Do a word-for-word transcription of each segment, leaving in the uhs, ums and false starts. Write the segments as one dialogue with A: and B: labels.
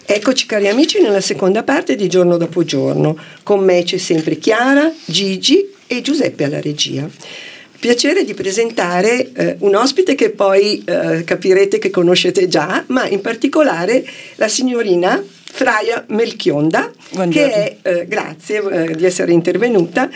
A: Eccoci cari amici nella seconda parte di Giorno dopo giorno. Con me c'è sempre Chiara, Gigi e Giuseppe alla regia. Piacere di presentare eh, un ospite che poi eh, capirete che conoscete già, ma in particolare la signorina Fraia Melchionda. Buongiorno. Che è, eh, grazie eh, di essere intervenuta.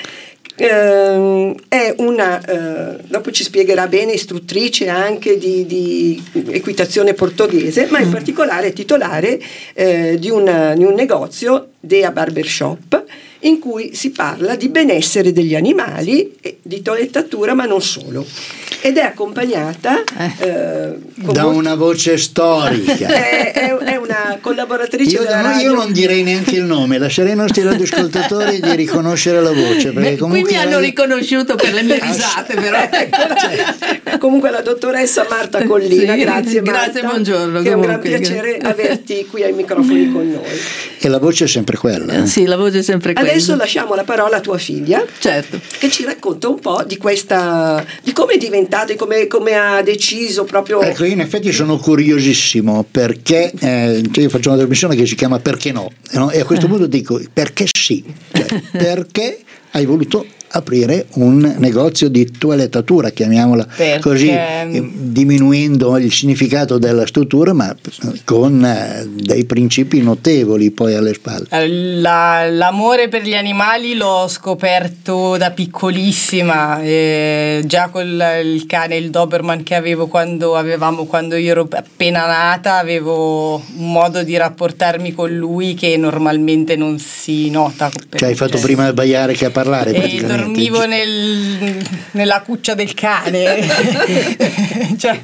A: Uh, è una, uh, dopo ci spiegherà bene, istruttrice anche di, di equitazione portoghese, ma in particolare è titolare uh, di, una, di un negozio, Dea Barbershop, in cui si parla di benessere degli animali, di toilettatura, ma non solo. Ed è accompagnata
B: eh.
A: eh,
B: da molto... una voce storica.
A: è, è, è una collaboratrice
B: io,
A: della
B: no,
A: radio.
B: Io non direi neanche il nome, lascerei ai nostri radioascoltatori di riconoscere la voce. Perché
C: Beh,
B: comunque
C: qui mi hanno
B: radio...
C: riconosciuto per le mie risate, però.
A: Cioè, comunque la dottoressa Marta Collina,
C: sì,
A: grazie Marta.
C: Grazie, buongiorno.
A: Che è un gran
C: comunque.
A: piacere averti qui ai microfoni con noi.
B: E la voce è sempre quella. Eh?
C: Sì, la voce è sempre quella.
A: Adesso lasciamo la parola a tua figlia,
C: certo,
A: che ci racconta un po' di questa, di come è diventata, di come, come ha deciso proprio.
B: Ecco, io in effetti sono curiosissimo perché eh, cioè io faccio una trasmissione che si chiama Perché no? no? E a questo punto dico perché sì, cioè, perché hai voluto aprire un negozio di toilettatura, chiamiamola
C: perché...
B: così, diminuendo il significato della struttura, ma con eh, dei principi notevoli poi alle spalle.
C: La, l'amore per gli animali l'ho scoperto da piccolissima, eh, già con il cane, il Doberman che avevo quando avevamo quando io ero appena nata, avevo un modo di rapportarmi con lui che normalmente non si nota.
B: Cioè hai fatto prima abbaiare che a parlare praticamente.
C: Dormivo nel, nella cuccia del cane. Cioè,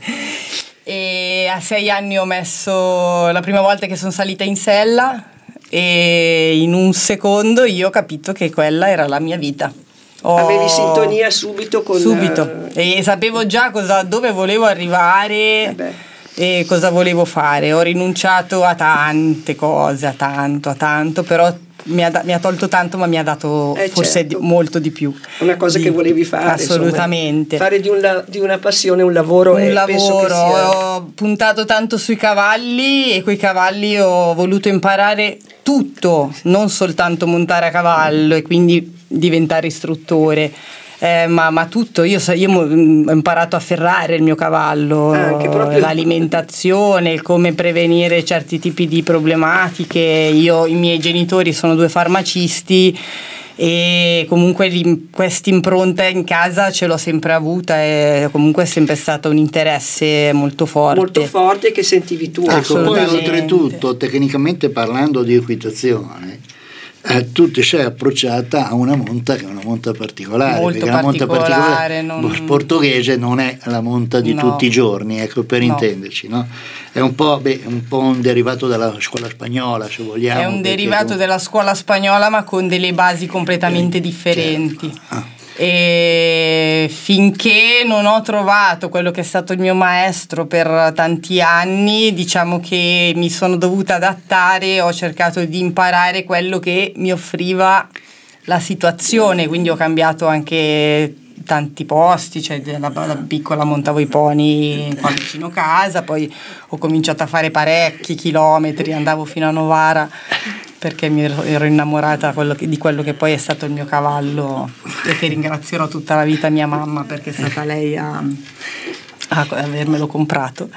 C: e a sei anni ho messo la prima volta che sono salita in sella e in un secondo io ho capito che quella era la mia vita. Ho...
A: Avevi sintonia subito con
C: subito e sapevo già cosa, dove volevo arrivare
A: eh
C: e cosa volevo fare. Ho rinunciato a tante cose, a tanto, a tanto, però Mi ha, mi ha tolto tanto, ma mi ha dato
A: eh
C: forse
A: certo.
C: di, molto di più.
A: Una cosa
C: di,
A: che volevi fare.
C: Assolutamente.
A: Insomma, fare di, un, di una passione un lavoro.
C: Un
A: e
C: lavoro,
A: penso che sia...
C: ho puntato tanto sui cavalli e coi cavalli ho voluto imparare tutto, non soltanto montare a cavallo e quindi diventare istruttore. Eh, ma, ma tutto, io, io ho imparato a ferrare il mio cavallo,
A: anche proprio
C: l'alimentazione, il come prevenire certi tipi di problematiche. Io, i miei genitori sono due farmacisti e comunque questa impronta in casa ce l'ho sempre avuta e comunque è sempre stato un interesse molto forte.
A: Molto forte che sentivi tu.
B: Ecco, poi oltretutto, tecnicamente parlando di equitazione, Eh, tu ti sei approcciata a una monta che è una monta particolare,
C: molto
B: perché la monta particolare
C: non...
B: portoghese non è la monta di
C: no.
B: tutti i giorni, ecco, per
C: no.
B: intenderci, no? È un po', beh, un po' un derivato della scuola spagnola, se vogliamo.
C: È un derivato
B: con...
C: della scuola spagnola, ma con delle basi completamente eh, differenti.
B: Certo. Ah.
C: E finché non ho trovato quello che è stato il mio maestro per tanti anni, diciamo che mi sono dovuta adattare, ho cercato di imparare quello che mi offriva la situazione, quindi ho cambiato anche tanti posti, cioè da, da piccola montavo i pony qua vicino casa, poi ho cominciato a fare parecchi chilometri, andavo fino a Novara perché mi ero, ero innamorata quello che, di quello che poi è stato il mio cavallo e che ringrazierò tutta la vita mia mamma perché è stata lei a, a avermelo comprato.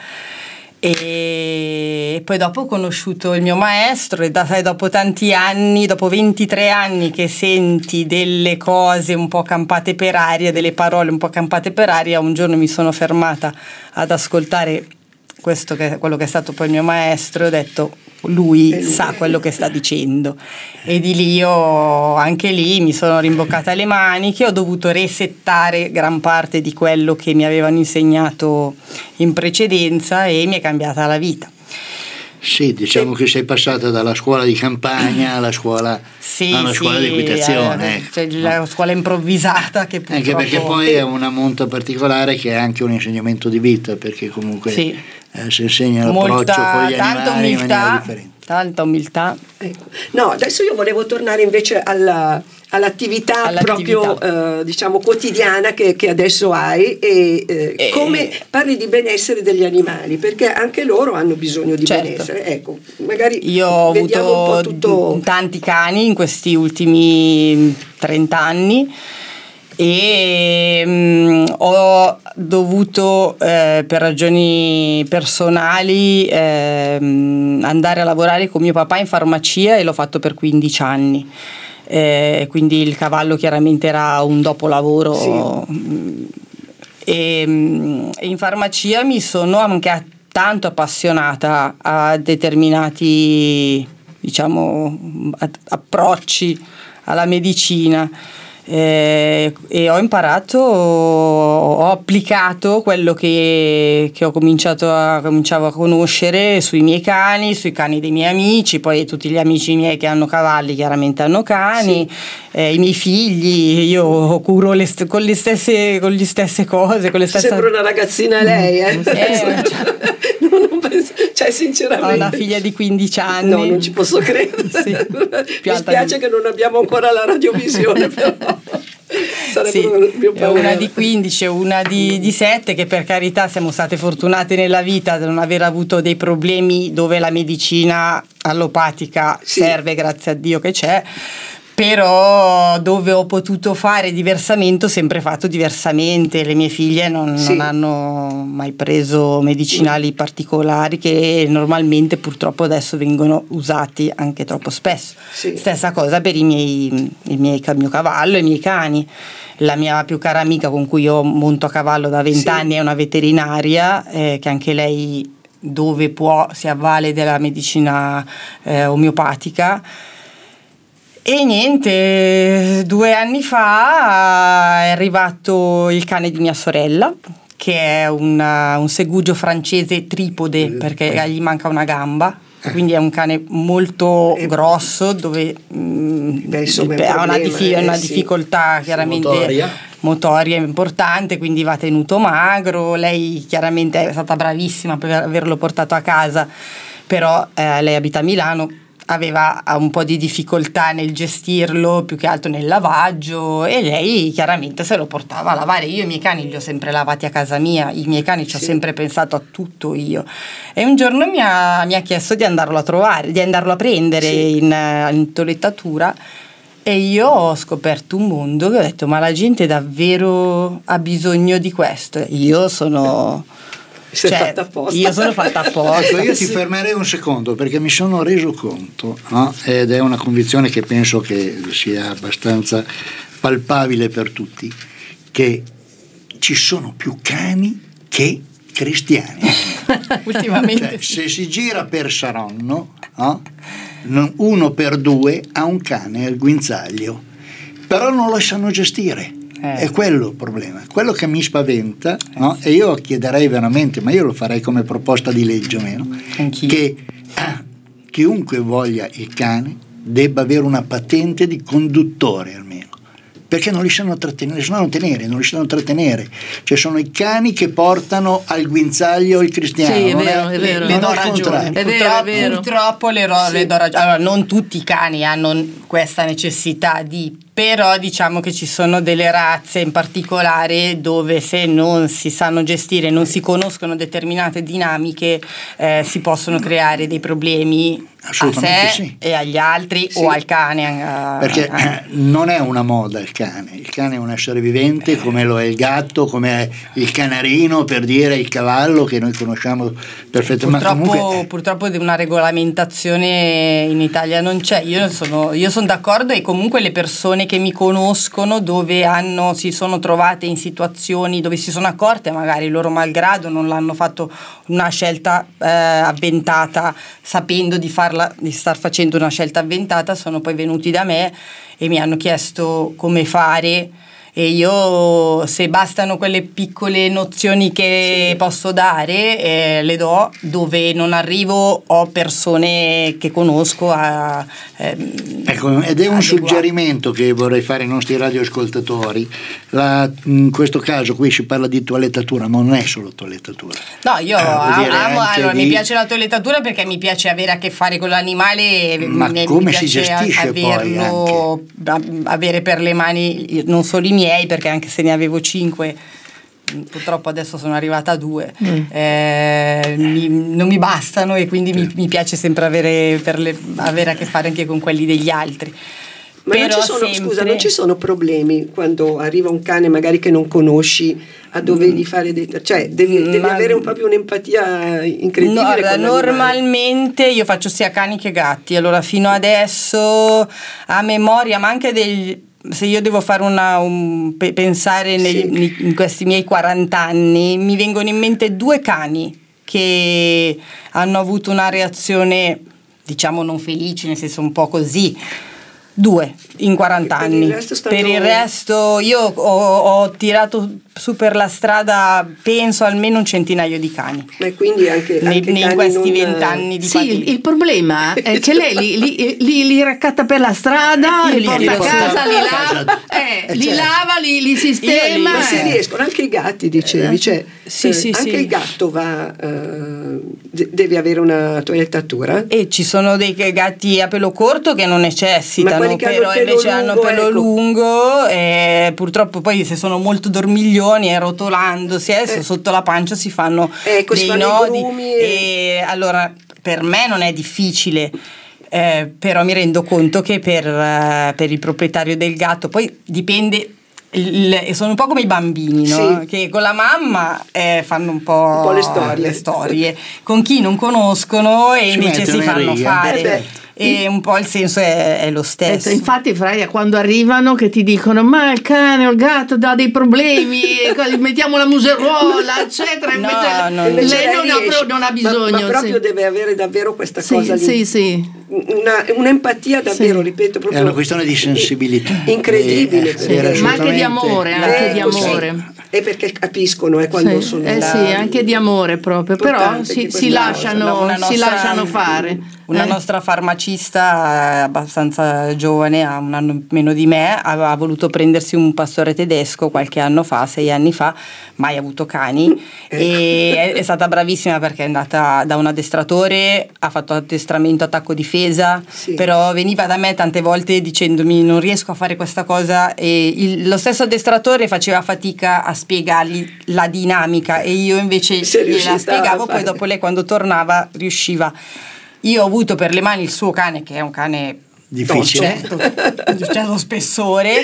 C: E poi dopo ho conosciuto il mio maestro e da, dopo tanti anni, dopo ventitré anni che senti delle cose un po' campate per aria, delle parole un po' campate per aria, un giorno mi sono fermata ad ascoltare questo che, quello che è stato poi il mio maestro e ho detto lui sa quello che sta dicendo e di lì io anche lì mi sono rimboccata le maniche, ho dovuto resettare gran parte di quello che mi avevano insegnato in precedenza e mi è cambiata la vita.
B: Sì, diciamo che sei passata dalla scuola di campagna alla scuola,
C: sì,
B: alla
C: sì,
B: scuola di equitazione.
C: Eh, cioè la scuola improvvisata che
B: anche perché poi è una monta particolare che è anche un insegnamento di vita, perché comunque
C: sì.
B: eh, si insegna l'approccio
C: Molta,
B: con gli
C: tanta
B: animali
C: umiltà,
B: in maniera differente.
C: tanta umiltà.
A: Ecco. No, adesso io volevo tornare invece alla, all'attività,
C: all'attività
A: proprio eh, diciamo quotidiana che, che adesso hai e, eh,
C: e
A: come parli di benessere degli animali, perché anche loro hanno bisogno di
C: certo.
A: benessere. Ecco, magari
C: io ho
A: vediamo
C: avuto
A: un po' tutto...
C: tanti cani in questi ultimi trenta anni e mh, ho dovuto eh, per ragioni personali eh, andare a lavorare con mio papà in farmacia e l'ho fatto per quindici anni. Eh, quindi il cavallo chiaramente era un dopolavoro. Sì. E, e in farmacia mi sono anche tanto appassionata a determinati, diciamo, approcci alla medicina. Eh, e ho imparato, ho applicato quello che, che ho cominciato a, cominciavo a conoscere sui miei cani, sui cani dei miei amici, poi tutti gli amici miei che hanno cavalli chiaramente hanno cani, sì. eh, i miei figli, io curo le st- con le stesse con le stesse cose, con le stesse...
A: Sembra una ragazzina lei, eh? eh cioè... no, non penso... cioè sinceramente
C: ho una figlia di quindici anni.
A: No, non ci posso credere. Sì. Mi spiace di... che non abbiamo ancora la radiovisione, però
C: sì, una di quindici e una di, di sette, che per carità siamo state fortunate nella vita di non aver avuto dei problemi dove la medicina allopatica sì. serve, grazie a Dio che c'è, però dove ho potuto fare diversamente ho sempre fatto diversamente. Le mie figlie non, sì. non hanno mai preso medicinali particolari che normalmente purtroppo adesso vengono usati anche troppo spesso. Sì. Stessa cosa per i miei, il, miei, il mio cavallo e i miei cani. La mia più cara amica con cui io monto a cavallo da vent'anni sì. è una veterinaria eh, che anche lei dove può si avvale della medicina eh, omeopatica. E niente, due anni fa è arrivato il cane di mia sorella, che è una, un segugio francese tripode perché gli manca una gamba, quindi è un cane molto grosso dove mh, Beh, insomma, ha una, dif- una eh, difficoltà sì. chiaramente motoria. motoria importante, quindi va tenuto magro. Lei chiaramente è stata bravissima per averlo portato a casa, però eh, lei abita a Milano, aveva un po' di difficoltà nel gestirlo, più che altro nel lavaggio, e lei chiaramente se lo portava a lavare. Io i miei cani li ho sempre lavati a casa mia, i miei cani ci ho sì. sempre pensato a tutto io, e un giorno mi ha, mi ha chiesto di andarlo a trovare, di andarlo a prendere sì. in, in toilettatura, e io ho scoperto un mondo che ho detto: ma la gente davvero ha bisogno di questo? Io sono...
A: Sei
C: cioè,
A: fatta apposta.
C: Io sono fatta apposta.
B: Ecco, io ti sì. fermerei un secondo, perché mi sono reso conto, no? Ed è una convinzione che penso che sia abbastanza palpabile per tutti, che ci sono più cani che cristiani.
C: Ultimamente.
B: Cioè, se si gira per Saronno, no? Uno per due ha un cane al guinzaglio, però non lo sanno gestire. Eh. È quello il problema, quello che mi spaventa, eh. no? E io chiederei veramente, ma io lo farei come proposta di legge o meno, Anch'io. che ah, chiunque voglia il cane debba avere una patente di conduttore almeno, perché non li sanno trattenere, non li tenere, non li sanno trattenere. Cioè sono i cani che portano al guinzaglio il cristiano.
D: Sì, è
B: non
D: vero,
B: è,
D: è vero.
C: Le do ragione.
D: È vero, è vero.
C: Purtroppo le, ro- sì. le do ragione. Allora, non tutti i cani hanno questa necessità di, però diciamo che ci sono delle razze in particolare dove se non si sanno gestire, non si conoscono determinate dinamiche, eh, si possono creare dei problemi a sé sì. e agli altri sì. o al cane. Uh,
B: Perché uh. non è una moda il cane, il cane è un essere vivente come lo è il gatto, come è il canarino, per dire il cavallo che noi conosciamo perfettamente.
C: Purtroppo,
B: comunque...
C: purtroppo una regolamentazione in Italia non c'è. Io sono, io sono d'accordo, e comunque le persone che mi conoscono dove hanno, si sono trovate in situazioni dove si sono accorte magari loro malgrado non l'hanno fatto una scelta eh, avventata, sapendo di farla, di star facendo una scelta avventata, sono poi venuti da me e mi hanno chiesto come fare, e io, se bastano quelle piccole nozioni che sì. posso dare, eh, le do. Dove non arrivo ho persone che conosco a, ehm,
B: ecco, ed è un adeguato. Suggerimento che vorrei fare ai nostri radioascoltatori. La, in questo caso qui si parla di toilettatura, ma non è solo toilettatura.
C: No, io eh, amo, allora,
B: di...
C: mi piace la toilettatura perché mi piace avere a che fare con l'animale,
B: ma
C: mi,
B: come
C: mi
B: si gestisce
C: averlo,
B: poi
C: avere per le mani non solo i miei, perché anche se ne avevo cinque, purtroppo adesso sono arrivata a due, mm. eh, mi, non mi bastano, e quindi mi, mi piace sempre avere, per le, avere a che fare anche con quelli degli altri.
A: Ma non ci sono, sempre... scusa, non ci sono problemi quando arriva un cane magari che non conosci a dovergli fare dei, cioè devi, devi Ma... avere un, proprio un'empatia incredibile. No,
C: guarda, normalmente io faccio sia cani che gatti, allora fino adesso a memoria, ma anche degli, se io devo fare una un, pensare negli, sì. in questi miei quaranta anni mi vengono in mente due cani che hanno avuto una reazione, diciamo, non felice, nel senso un po' così. Due in quaranta anni.
A: Per il resto,
C: per il resto io ho, ho tirato su per la strada, penso, almeno un centinaio di cani.
A: Ma quindi anche,
C: nei,
A: anche
C: nei
A: cani
C: questi
A: non...
C: vent'anni di
D: sì,
C: patria.
D: Il problema è che lei li, li, li, li raccatta per la strada, li porta a casa, li lava, eh, li, lava li, li sistema.
A: Ma se riescono, anche i gatti, dicevi, cioè,
C: sì,
A: eh,
C: sì,
A: anche
C: sì.
A: il gatto va, eh, devi avere una toilettatura.
C: E ci sono dei gatti a pelo corto che non necessitano, però invece hanno pelo
A: ecco.
C: lungo, e purtroppo poi se sono molto dormiglioni e rotolandosi eh, eh. sotto la pancia si fanno
A: ecco,
C: dei
A: si fanno
C: nodi
A: e...
C: e allora per me non è difficile, eh, però mi rendo conto che per, uh, per il proprietario del gatto poi dipende. Il, sono un po' come i bambini, no?
A: Sì.
C: Che con la mamma eh, fanno un po',
A: un po' le storie.
C: le storie, con chi non conoscono e
B: si
C: invece si fanno
B: riga.
C: fare.
A: Eh beh.
C: E un po' il senso è, è lo stesso.
D: Infatti, Freya, quando arrivano che ti dicono ma il cane o il gatto dà dei problemi, mettiamo la museruola, eccetera,
C: no,
D: invece,
C: no,
D: lei
A: lei
D: non, ha, non ha bisogno.
A: Ma, ma proprio
D: sì.
A: deve avere davvero questa
D: sì,
A: cosa lì.
D: Sì, sì.
A: Una, un'empatia davvero, sì. ripeto, proprio
B: è una questione di sensibilità
A: incredibile,
B: eh,
A: sì,
D: ma anche di amore, anche
A: eh,
D: di amore.
A: E perché capiscono eh, quando
D: sì,
A: sono
D: eh
A: là,
D: sì, anche di amore proprio, però si, si, lasciano,
C: nostra,
D: si lasciano fare.
C: Una
D: eh.
C: nostra farmacista abbastanza giovane, ha un anno meno di me, aveva voluto prendersi un pastore tedesco qualche anno fa, sei anni fa, mai avuto cani, e è, è stata bravissima perché è andata da un addestratore, ha fatto addestramento attacco difesa,
A: sì.
C: però veniva da me tante volte dicendomi non riesco a fare questa cosa, e il, lo stesso addestratore faceva fatica a spiegargli la dinamica e io invece gliela spiegavo, poi dopo lei quando tornava riusciva. Io ho avuto per le mani il suo cane, che è un cane
B: difficile,
C: di un certo spessore,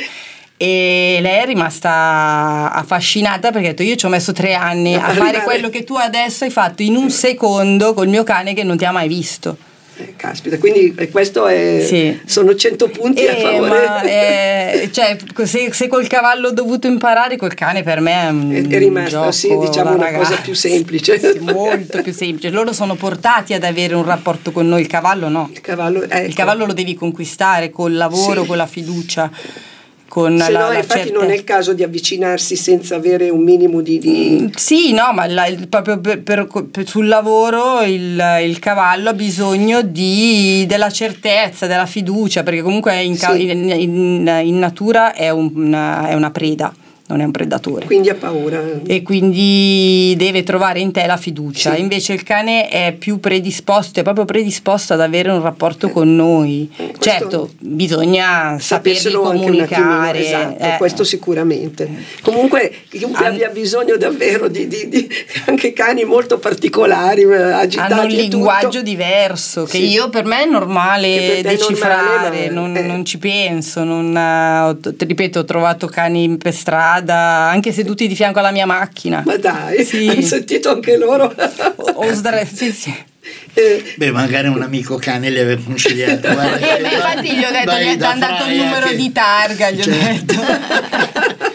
C: e lei è rimasta affascinata perché ha detto io ci ho messo tre anni a fare quello che tu adesso hai fatto in un secondo col mio cane che non ti ha mai visto.
A: Eh, caspita, quindi questo è
C: sì.
A: sono cento punti
C: eh,
A: a favore.
C: Ma è, cioè, se, se col cavallo ho dovuto imparare, col cane per me è un
A: è, è rimasta
C: gioco,
A: sì, diciamo una
C: ragazza.
A: cosa più semplice,
C: sì, molto più semplice. Loro sono portati ad avere un rapporto con noi, il cavallo no.
A: Il cavallo, ecco.
C: il cavallo lo devi conquistare col lavoro, sì. con la fiducia. Con
A: se
C: la,
A: no
C: la
A: infatti
C: certezza.
A: Non è il caso di avvicinarsi senza avere un minimo di, di...
C: sì no ma la, il, proprio per, per, per, sul lavoro il, il cavallo ha bisogno di, della certezza, della fiducia, perché comunque in, sì. in, in, in natura è, un, una, è una preda, non è un predatore,
A: quindi ha paura
C: e quindi deve trovare in te la fiducia,
A: sì.
C: invece il cane è più predisposto, è proprio predisposto ad avere un rapporto eh. con noi. Eh, certo bisogna saperli comunicare,
A: esatto,
C: eh.
A: questo sicuramente. Comunque chiunque An- abbia bisogno davvero di, di, di anche cani molto particolari, agitati,
C: hanno un linguaggio
A: tutto.
C: diverso che sì. io per me è normale decifrare, normale, non, eh. non ci penso, non, ho, ripeto, ho trovato cani per strada anche seduti di fianco alla mia macchina.
A: Ma dai,
C: sì.
A: hai sentito anche loro?
C: o, o sdre- sì, sì.
B: Eh. Beh, magari un amico cane le aveva consigliato. Guarda,
C: eh, beh, infatti gli ho detto, gli ha dato il numero
B: che...
C: di targa, gli cioè. ho detto.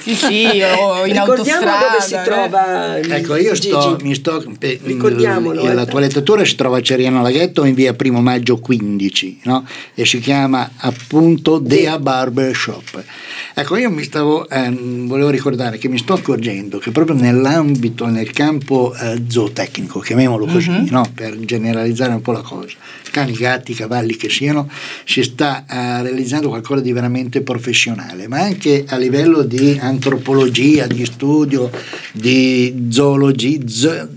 C: Sì, sì, o in
A: Ricordiamo
C: autostrada.
A: dove si
C: eh.
A: trova.
B: Ecco, io sto,
A: Gigi.
B: mi sto pe-
A: Ricordiamolo,
B: la
A: eh.
B: tua lettura si trova a Ceriano Laghetto in via Primo Maggio quindici, no? E si chiama appunto Dea Barber Shop. Ecco, io mi stavo ehm, volevo ricordare che mi sto accorgendo che proprio nell'ambito, nel campo eh, zootecnico, chiamiamolo così,
C: Mhm.
B: no? Per generalizzare un po' la cosa, cani, gatti, cavalli che siano, si sta eh, realizzando qualcosa di veramente professionale, ma anche a livello di antropologia, di studio, di zoologia, zo-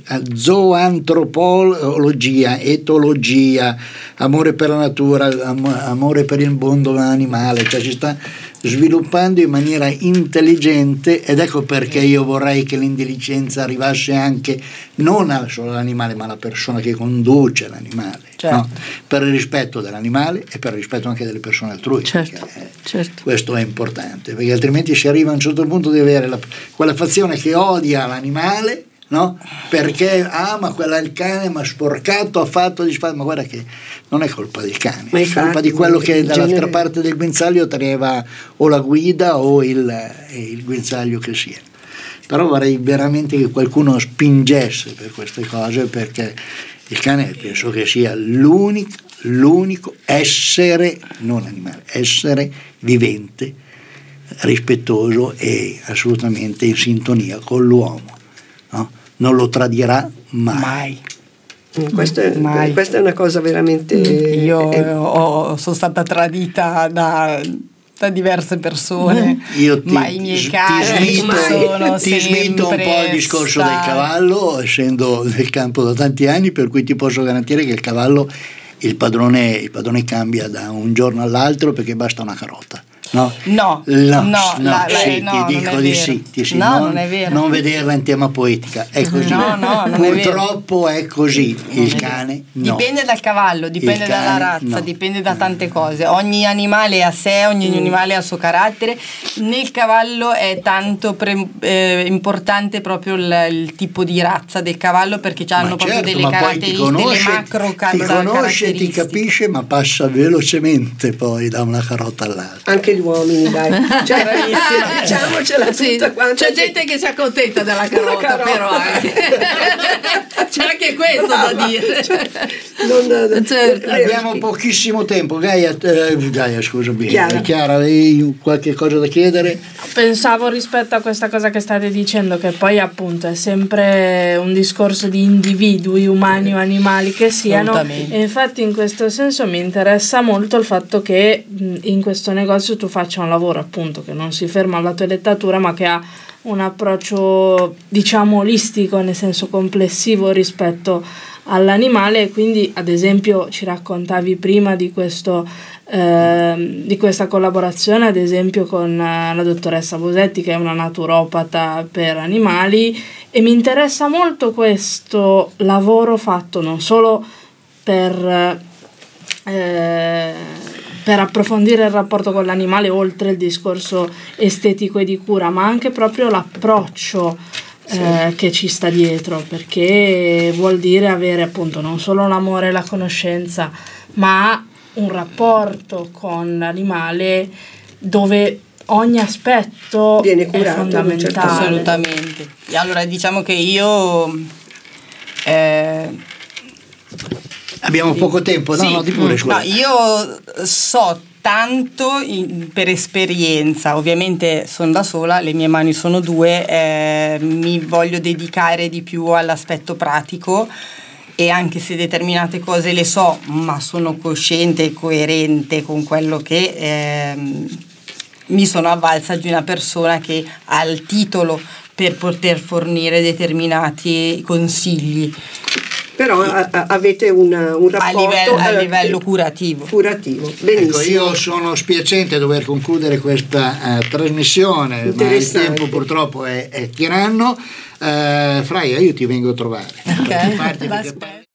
B: zoantropologia, etologia, amore per la natura, am- amore per il mondo animale, cioè si sta sviluppando in maniera intelligente, ed ecco perché io vorrei che l'intelligenza arrivasse anche non a- solo all'animale ma alla persona che conduce l'animale,
C: Certo.
B: no? Per il rispetto dell'animale e per il rispetto anche delle persone altrui,
D: Certo,
B: perché, eh,
D: certo.
B: questo è importante, perché altrimenti si arriva a un certo punto di avere la- quella fazione che odia l'animale, no? Perché ah ma quella è il cane, ma sporcato, ha fatto di ma guarda che non è colpa del cane,
A: Ma
B: è
A: infatti,
B: colpa di quello che
A: in
B: dall'altra
A: genere-
B: parte del guinzaglio teneva o la guida o il, eh, il guinzaglio che sia. Però vorrei veramente che qualcuno spingesse per queste cose, perché il cane penso che sia l'unico, l'unico essere, non animale, essere vivente, rispettoso e assolutamente in sintonia con l'uomo, no? Non lo tradirà mai.
C: Mai.
A: Mm, Questo è,
C: Mai.
A: questa è una cosa veramente.
C: Io
A: eh,
C: ho- sono stata tradita da, da diverse persone,
B: Io ti,
C: ma i miei
B: ti
C: cani
B: smito,
C: sono
B: ti smito un
C: sempre
B: po' il discorso del
C: stati-
B: cavallo, essendo nel campo da tanti anni, per cui ti posso garantire che il cavallo il padrone, il padrone cambia da un giorno all'altro perché basta una carota. No,
C: No,
B: no,
C: no,
B: no,
C: la- la-
B: sì,
C: no,
B: ti
C: non
B: dico
C: è
B: di
C: vero.
B: sì, ti sì,
C: No,
B: non,
C: non è vero.
B: non vederla in tema poetica, è così.
C: No, no, non è vero.
B: Purtroppo è così, il cane no.
C: Dipende dal cavallo, dipende
B: Il
C: dalla
B: cane,
C: razza,
B: no.
C: dipende da tante cose. Ogni animale ha sé, ogni
B: Mm.
C: animale ha il suo carattere. Nel cavallo è tanto pre- eh, importante proprio il, il tipo di razza del cavallo, perché hanno
B: Ma
C: proprio
B: certo,
C: delle
B: ma poi ti
C: caratteristiche,
B: conosce,
C: delle macro ca-
B: ti conosce, ti
C: caratteristiche.
B: capisce, ma passa velocemente poi da una carota all'altra.
A: Anche gli uomini, dai. Cioè, diciamocela
D: Sì,
A: tutta quanta.
D: c'è gente che si accontenta della carota,
A: carota.
D: però anche. C'è anche questo da dire.
A: Non-
D: Certo.
A: eh,
B: Abbiamo pochissimo tempo. Gaia, eh, Gaia scusami,
A: Chiara.
B: Chiara, hai qualche cosa da chiedere?
E: Pensavo rispetto a questa cosa che state dicendo, che poi appunto è sempre un discorso di individui, umani o animali che siano,
C: Assolutamente.
E: e infatti in questo senso mi interessa molto il fatto che mh, in questo negozio tu faccia un lavoro appunto che non si ferma alla toilettatura, ma che ha un approccio diciamo olistico, nel senso complessivo rispetto all'animale. E quindi ad esempio ci raccontavi prima di questo ehm, di questa collaborazione ad esempio con eh, la dottoressa Bosetti, che è una naturopata per animali, e mi interessa molto questo lavoro fatto non solo per eh, per approfondire il rapporto con l'animale oltre il discorso estetico e di cura, ma anche proprio l'approccio eh, che ci sta dietro, perché vuol dire avere appunto non solo l'amore e la conoscenza, ma un rapporto con l'animale dove ogni aspetto
A: Viene
E: è
A: curato in un certo
E: fondamentale.
C: Assolutamente. E allora diciamo che io eh,
B: Abbiamo poco tempo, no?
C: Sì.
B: No, di pure,
C: Mm.
B: scusa.
C: No, io so tanto in- per esperienza, ovviamente sono da sola, le mie mani sono due, eh, mi voglio dedicare di più all'aspetto pratico, e anche se determinate cose le so, ma sono cosciente e coerente con quello che ehm, mi sono avvalsa di una persona che ha il titolo per poter fornire determinati consigli.
A: Però a- a- avete una- un rapporto
C: A livello- a
A: eh,
C: livello curativo.
A: curativo. Benissimo.
B: Ecco, io sono spiacente dover concludere questa eh, trasmissione, ma il
A: Interessante.
B: tempo purtroppo è, è tiranno. Eh, Fraia, io ti vengo a trovare.
C: Ok.
B: Parti perché-
C: L'aspetto.